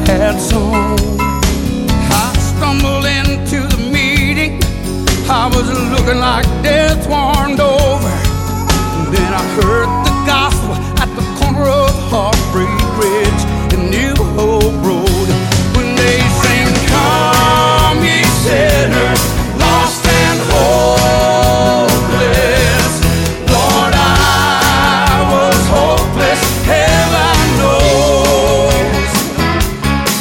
had song. I stumbled into the meeting. I was looking like death.